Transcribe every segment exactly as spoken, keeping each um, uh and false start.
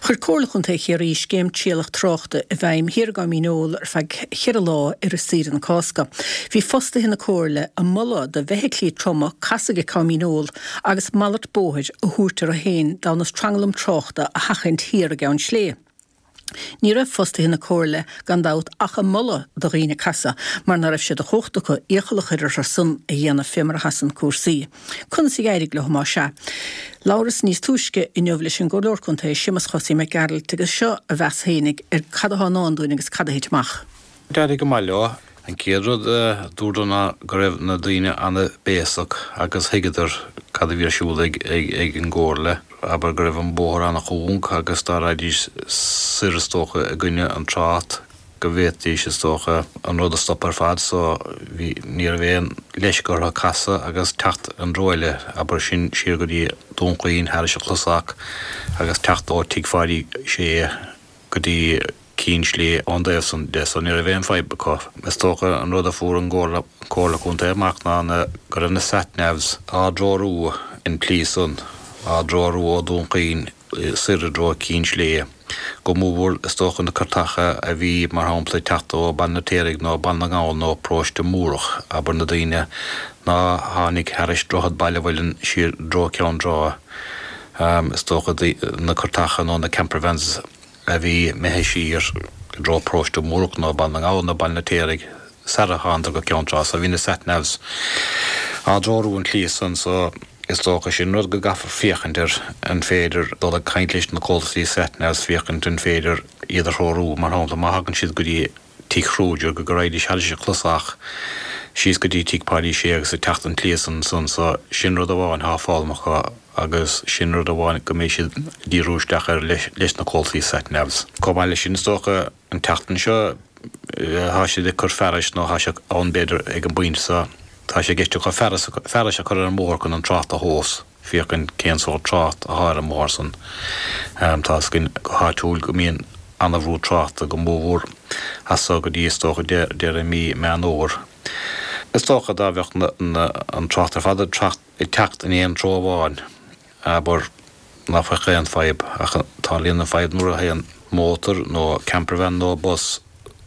Chur córlachanta chéirí céim tíalach tráchta a bhaim hir go mínól ar feag chiar lá ar a sír an cásca. Bhí fosta hinna córla a mulla de bheithlí troma casaige camínól agus mallat bóid a húrtar a héin dánas trangalam tráchta a hachint hir a gan slé. Ní raibh fosta hinna córla gan dát ach a mulla do riine casa, mar na raibh siad a chochtacha échalach ar a sun a dhéana fémar a hasan cuasaí. Conna sig éirig le má se. Lauras níos túisce in neomhlis an gólórconta simas chosí me garil agus seo a bheas hénig ar cadaá nándúin agus cadahéitmach. Deir go mai leo an céadrod dúrdanna go raibh na daoine anna béasach agus higadar cad a bhír siúla ag an gcóirle, aber go raibh an bóthar anna chuún agus tá raidís siristócha a gcuine an trát go bhétaí sé tócha an rud a stoppar fad, so bhí níor bhéon leis gur a casa agus techt an róile, aber sin siar go dtí dúnchaín heir se chlusaach agus techt ó tíigfáidí sé go dtí cín slí an déh san de san níor bhéon feib beá. Is tócha an rud a fuair an gcóla cóla chunta amach ná na go raibh na setnevs á drórú in plísan á drórú ó dúnchaín sir dró cín slí. Go múbhúr is tócha na cartacha a bhí mar hámpla teachta ó banna téirigh nó banna gáil nó próiste múrach, aber na daoine ná tháinig heiris drochad baile bhfuilin siar dró ceann drá. Um, is tócha na cartacha nó na campervans a bhí meitheadh siar dró próiste múrach nó banna gáil nó banna téirigh sara hándar go ceann drá, so bhí na setnevs á drórú an clíosan, so is tócha sin rud go gafar fiochantar an féidir dul a caintlis na cólaí setnevs fiocant an féidir iad a thórú mar hámla má hagann siad go dtí tíichrúidir go go raidí se sé chlusach síos go dtí tíigpáidí sé agus a techt an clíosan son, so sin rud a bháin há fáilmacha agus sin rud a bháin go mééis siad díúisteach ar leis na cólaí setnevs. Có mai lei sin is tócha an teachtan seo há siad chur fearis nó há se an beidir ag an buinte sa tá sé geisteach chu fearis a chur an mór chun an trát a hós, fiochan céansó trát a háir an mór san. Um, tá cinn háitiúil go míon anna bhrú trát a go móhúr hasá go dtí is tócha deir a mí me an óir. Is tócha dá bheocht an trát ar fad tracht i techt in éon tróháin, aber ná fa chéan feib tá líon na feib nuair a héan mótar nó campervan nó bus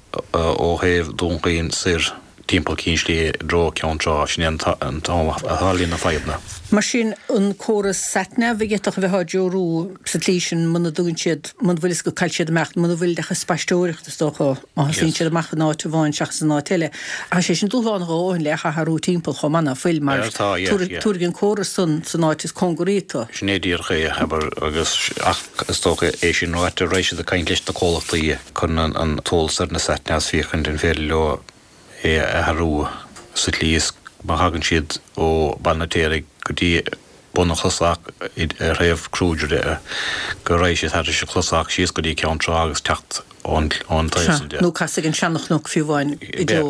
ó héh dúnchaín sir timppla cín slí dró ceann trá sin an tálíon na feibna. Mar sin an córas setne bhígeach bheith deorú sa tlísin muna dúin siad man bhfuil go caiil siad mecht muna bhfuil decha speistóireachta tócha má sin siad amach náit bháin seach san náile. A sé sin dúháin óin le charú timppla chomanna fuil mar túgin córas san san náit is conguríta. Snédíar ché aber agus is tócha é sin nóit a rééis a caintlis na cólachtaí chun an tólsar na setne as fiochan den féidir leo é a harú sa tlíos má hagann siad ó banna téirigh go dtí buna chlusaach a réamh crúidir go rééis siad heidir se chlusaach síos go dtí ceann trá agus techt ón taimhsúide. Nó casaigh an seannach fiú bháin i dó.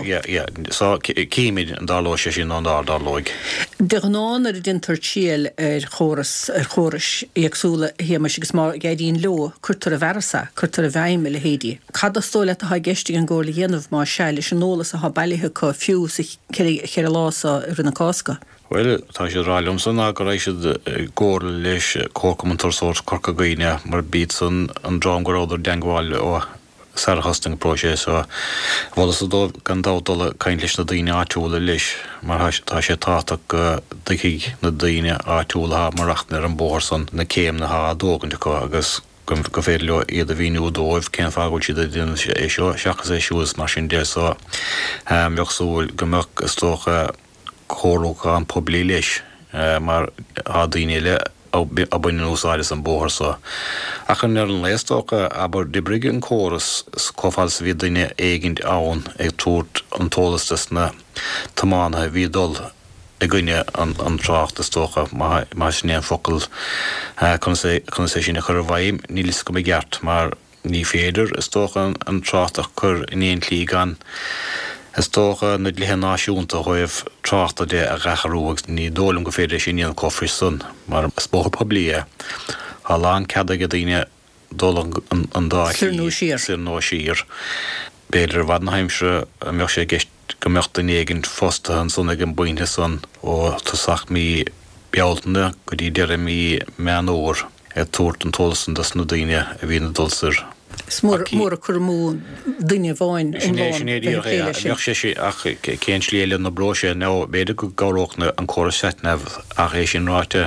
Sá cíimiid an dáló sé sin an dá dálóig. De gnáin ar dintar tíal ar chóras ar chóras agsúla hémas agus má gaidíon leo chuirtar a bherasa, chuirtar a bhaim le hédí. Cad a stóla a ha geistigh an ggóla dhéanamh má se leis an nólas a ha bailithe chu fiú sa chéir lása ar na cásca. Well, tá sé ráilm san a go rééis ggóir leis cócamantarsóir corca gaoine mar bíd san an drám go ráidir deangháil ó sarhasting próise, so bhlas a dó gan dádul caintlis na daoine áitiúla leis mar tá sé táach go duigh na daoine áitiúla mar achnar an bór san na céim na há dógan go agus go féidir leo iad a bhíú dóibh cén fágóil siad a dtíana é seo seachas é siúas mar sin dé, so bheochsúil gombeach is tócha chórócha an poblí leis mar há daoine le a buine úsáiles an bóthar, so achan ar an léistócha aber de brigh an córas cófáil sa bhí daoine éigint ann ag túirt an tólastas na tamánathe bhí dul i gcuine an trácht is tócha má sin éon focail chun sé sin a chur a bhaim ní lis go gceart mar ní féidir is tócha an tráchtach chur in éon clí gan. Is tócha na dlíthe náisiúnta chuibh tráchta de a gacharúach ní dólam go féidir sin íon cófri sun, mar spócha poblí há lán ceada go daoine dul an dá Sir nó sír. Sir nó sír. Béidir bhd na haimsre a meoch sé gist go meocht an éigeint fosta an sun ag an buinte san ó tusach mí bealtana go dtí deire mí me an óir. é tuairt an tolasan das na daine a bhína dulsar. Smór mór chu mú duine bháin sé sé ach cén léile na brose ná beidir go gáróchna an chorasetneh a rééis sin ráite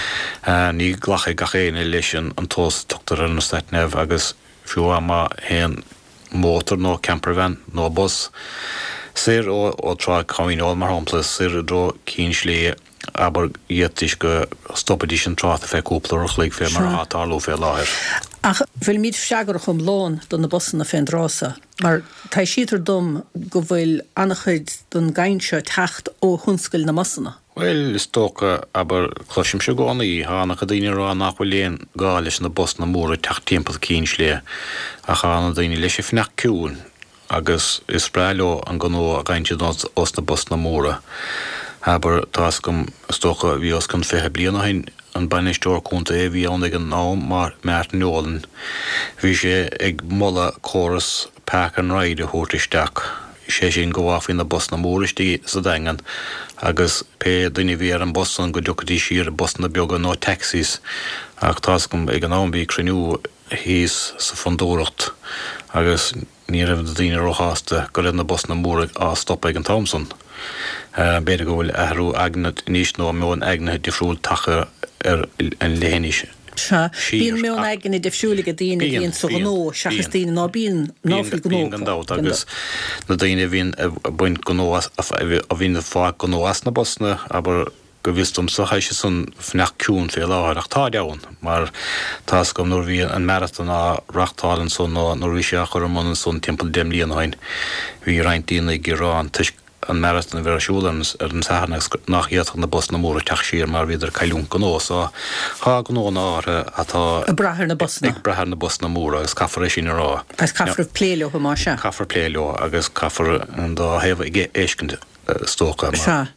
ní ghlacha gachéine leis an tos tutar an setneh agus fiú má hen mótar nó campervan nó bus sir ó ó trá comínál mar hapla sir dro cín slé aber dhéis go stoppadí an trá a feúplaach le fé mar hátáú fé láthir. Ach bhfuil míad seagar chum lán don na bosan na féinrása, mar tá siidir dom go bhfuil annachchuid don gaiinse techt ó thunscail na massanna. Well, is tócha aber chluisim se gána í hána go daine rá nach bhfuil léon gá leis na bos na móra techt timppla cín slé a chána daine leis sé fnach ciún agus is spráileo an gó a gaiinte os na bos na móra. Aber tás gom stocha bhí os gan fethe bliana hain an banisteir chunta é bhí an ag an nám mar meart nólan. Bhí sé ag molla choras pach an raid a thuirtisteach. sé sin go bhhain na bos na móristí sa dagan agus pe duine bhí an bosan go dúcadí siar bos na beaga nó taxis ach tá gom ag an ámbí cruinú híos sa fundóracht agus ní raibh do daine roiáasta go raibh na bos na móra á stop ag an Thomson. Uh, Beidir go bhfuil ahrú agnad níos nó mún agnathe difriúil tacha ar an léhanis. Bíon mé aigen i defisiúlaigh a daine bhíon sa gnó seachas daine ná bíon náfuil gnó. Bíon gandát agus na daine bhíon a buint gnó a bhíon fá gnó as na bosna, aber go bhístum sa haise san fnach ciún fé láthir ach tá deann, mar tás gom nuair bhí an marathon á rachtálan son nó nuair bhí sé chur an son timpeall dem líon hain. Bhí reintína i Gírán tuis an marathon bhar siúlans ar an sahanach nachíach na bos na móra teach siar mar viidir cailún gnó so há gnó ára atá a brethir na bosna ag brethir na bos na móra agus caafar sin rá. Agus caafar pléileo go má se. Caafar pléileo agus caafar an dá heh ige éiscint stócha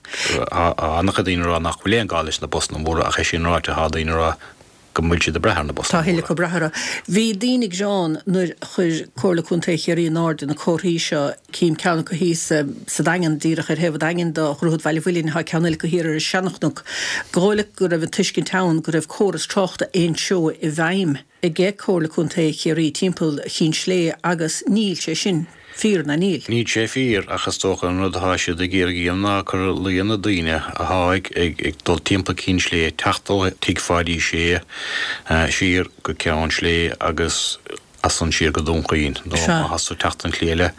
annach a daoine rá nach bhfuil gáis na bos na móra a ché sin ráte há daoine rá go muiltí de brethir na bos. Tá héile go brethir. Bhí daoinnig Jeán nuair chuir comhla chuntaich ar í náda na cóirí seo cím ceanna go híos sa dagan díreach ar hebh dagan do chruúd bhile bhfuilín ha ceanna go hir ar seannachnach. Gála go raibh an tuiscin town go raibh choras trochta éon seo i bhaim i ggé comhla chuntaich ar í timpeall chin slé agus níl sé sin. Fír na níl. Ní sé fír achas tócha an rud háise de géirgéim ná chur líonna daine a háig ag ag dul timppla cín slé teachtal tiigfáidí sé sír go ceann slé agus as an sír go dúnchaín nó hasú teachtan cléile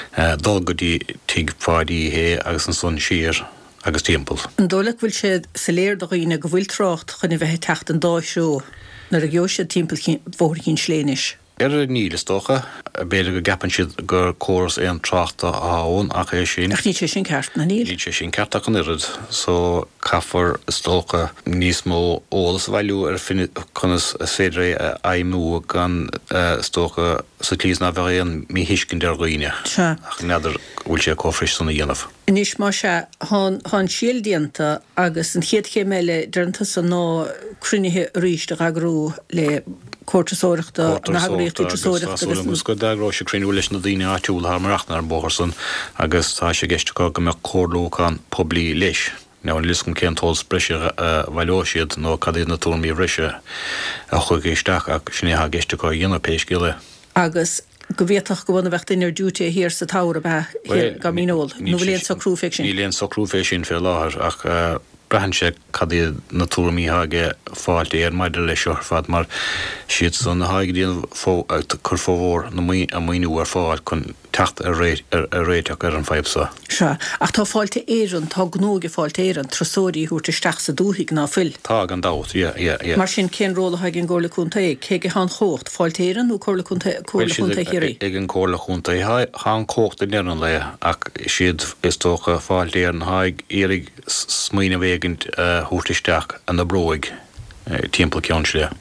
dul go dtí tiigfáidí hé agus an son sír agus timppla. An dóla bhfuil sé sa léir do dhaoine go bhfuil trocht chun i bheith techt an dáseo nar a gceol sé timppla bhór cín sléis. Er níl is tócha, beidir go gapan siad gur córas é an trachta áhún ach é sin. Ach ní sé sin ceart na níl? Ní sé sin ceart ach an irid, so caafar is tócha níos mó ólas bhailú ar chunas féidir é aimú gan tócha sa clís na bheith an mí hiiscin der roiine. Ach neidir bhfuil sé cófris sanna dhéanamh. Níos má se hán síaldíanta agus an chéad ché meile deanta san ná crunithe ríiste agrú le Cortasóireachta na hagríocht útrasóireachta agus mus go dagrá sé crinú leis na daine áitiúil thar marachna ar bóharsan agus tá sé geisteá go me códlóán poblí leis. Ná an liscom cén tóls breise bhailóisiad nó cadí na túmí bhreise a chu géisteach ach sinnéthe geisteá dhéana péiscile. Agus go bhéach go bhna bhecht inar dúte hir sa tára bheith go míóil. nó bhléon sa crúfé sin. Ní léon sa crúfé sin fé láthir ach brehan sé cadí na túmíthaige fáilte ar maidir leis seoir fad mar siad san na haigdíon chur fómhór na a muoinú ar fáil chun techt a réiteach ar an feibsa. Se ach tá fáilte éan tá gnóga fáilte éan trasóirí thuirta isteach sa dúthaigh ná fuil. Tá an dát, yeah, yeah, yeah. Mar sin cén róla haig an ggóla chuntaigh, cé go hán chócht fáilte éan nó cóla chuntaigh hirí? Ag an cóla chuntaigh hán chócht in éan le ach siad is tócha fáilte éan haig érig smaoine bhéigint thuirtisteach an na bróig timppla ceann slé.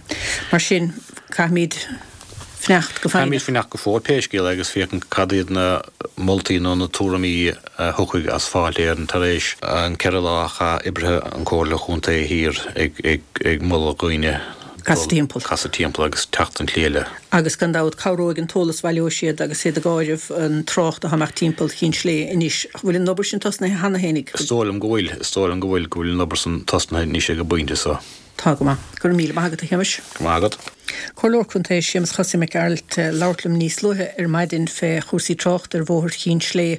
Mar sin caithmíd fneacht go fáin. Caithmíd fneacht go fór péiscéil agus fécinn cadíad na moltaí nó na túramí thucaigh as fáilte éan tar éis an ceirlácha ibrithe an cóla chuntaigh hir ag mulla gcuoine. Casa timppla. Casa timppla agus techt an cléile. Agus gan dád cabhróig an tólas bhailóisiad agus sé a gáideh an trocht a haach timppla chin slé inis bhfuil an nobar sin tosna hena hénig. Stólam gohfuil, stólam gohfuil gohfuil nobar san tosna ní sé go buinte sa. Tágama gur míle maigad a cheimiis. Mágad. Cholór chuntéis sémas chosí me gailt láirlam níos luthe ar maidin fé chósaí trocht ar bmhór chin slé